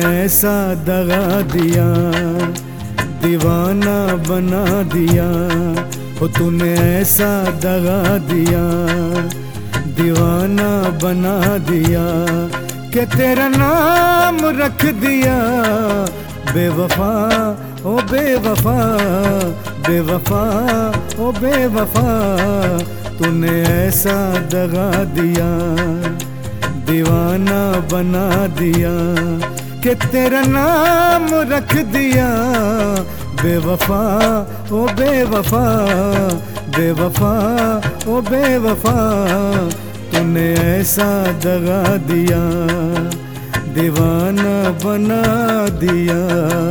ऐसा दगा दिया, दीवाना बना दिया। हो तूने ऐसा दगा दिया, दीवाना बना दिया कि तेरा नाम रख दिया बेवफा, ओ बेवफा, बेवफा, ओ बेवफा। तूने ऐसा दगा दिया, दीवाना बना दिया कि तेरा नाम रख दिया बेवफा, ओ बेवफा, बेवफा, ओ बेवफा। तूने ऐसा दगा दिया, दीवाना बना दिया।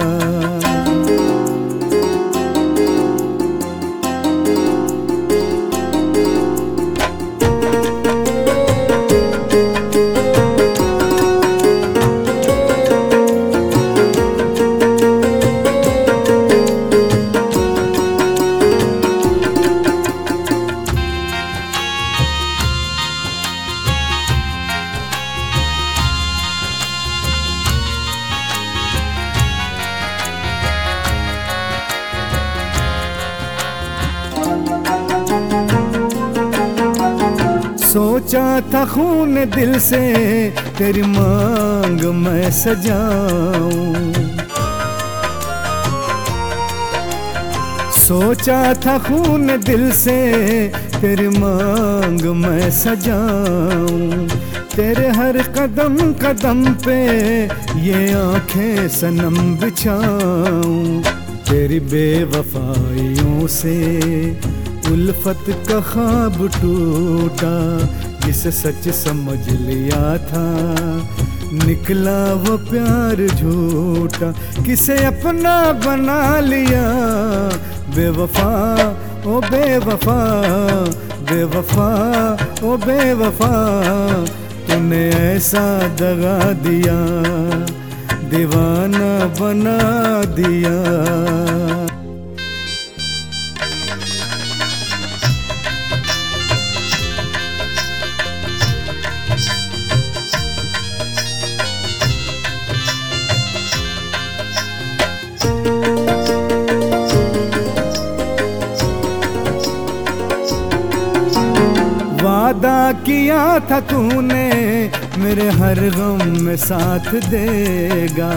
सोचा था खून दिल से तेरी मांग मैं सजाऊं, सोचा था खून दिल से तेरी मांग मैं सजाऊं। तेरे हर कदम कदम पे ये आंखें सनम बिछाऊं। तेरी बेवफाइयों से उल्फत का ख्वाब टूटा, जिसे सच समझ लिया था निकला वो प्यार झूठा। किसे अपना बना लिया बेवफा, ओ बेवफा, बेवफा, ओ बेवफा। तूने ऐसा दगा दिया, दीवाना बना दिया। वादा किया था तूने मेरे हर गम में साथ देगा,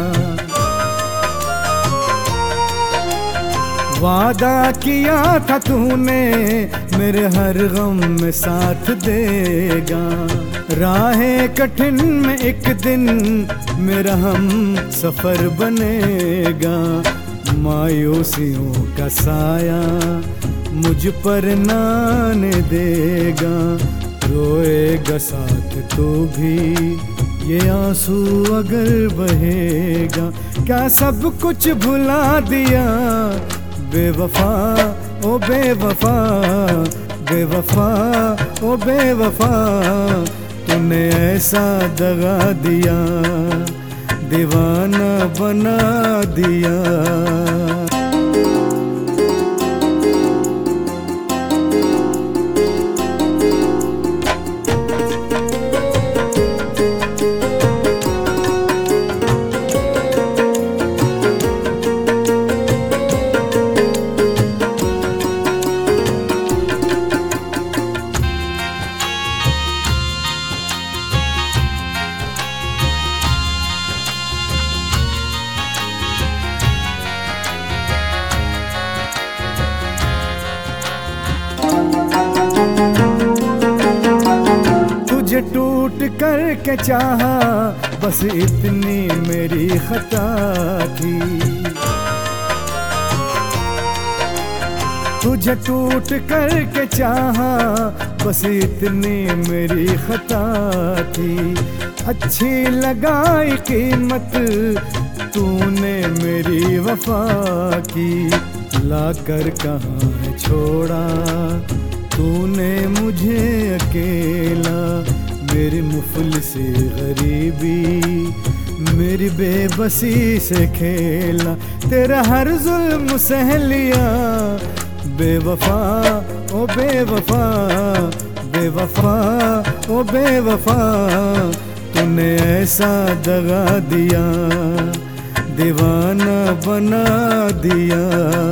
वादा किया था तूने मेरे हर गम में साथ देगा। राहें कठिन में एक दिन मेरा हम सफर बनेगा। मायूसियों का साया मुझ पर नान देगा, रोएगा साथ तो भी ये आंसू अगर बहेगा। क्या सब कुछ भुला दिया बेवफा, ओ बेवफा, बेवफा, ओ बेवफा। तूने ऐसा दगा दिया, दीवाना बना दिया। तुझे टूट कर के चाहा बस इतनी मेरी खता थी। तुझे टूट कर के चाहा बस इतनी मेरी खता थी। अच्छी लगाई कीमत तूने मेरी वफा की, लाकर कहाँ छोड़ा तूने मुझे अकेला। मेरी मुफलिसी गरीबी मेरी बेबसी से खेला, तेरा हर जुल्म सह लिया बेवफा, ओ बेवफा, बेवफा, ओ बेवफा। तूने ऐसा दगा दिया, दीवाना बना दिया।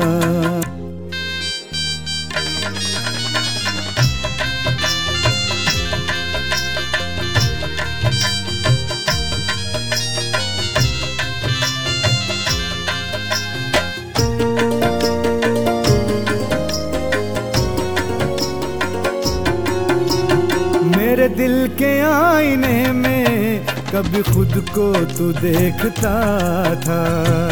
मेरे दिल के आईने में कभी खुद को तू देखता था,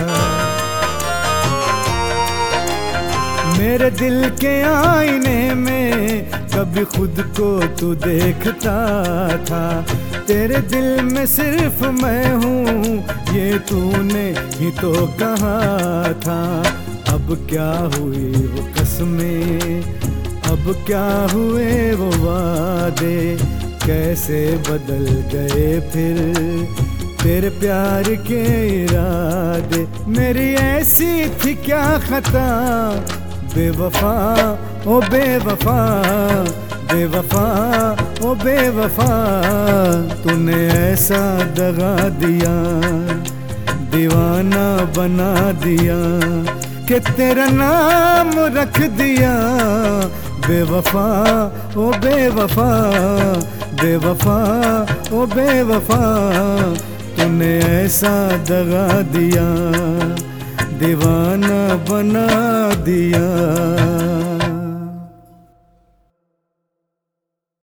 मेरे दिल के आईने में कभी खुद को तू देखता था। तेरे दिल में सिर्फ मैं हूँ ये तूने ही तो कहा था। अब क्या हुई वो कसमें, अब क्या हुए वो वादे, कैसे बदल गए फिर तेरे प्यार के इरादे। मेरी ऐसी थी क्या खता, बेवफा ओ बेवफा, बेवफा ओ बेवफा, तूने ऐसा दगा दिया, दीवाना बना दिया कि तेरा नाम रख दिया बेवफा ओ बेवफा, बेवफा ओ बेवफा, तूने ऐसा दगा दिया, दीवाना बना दिया।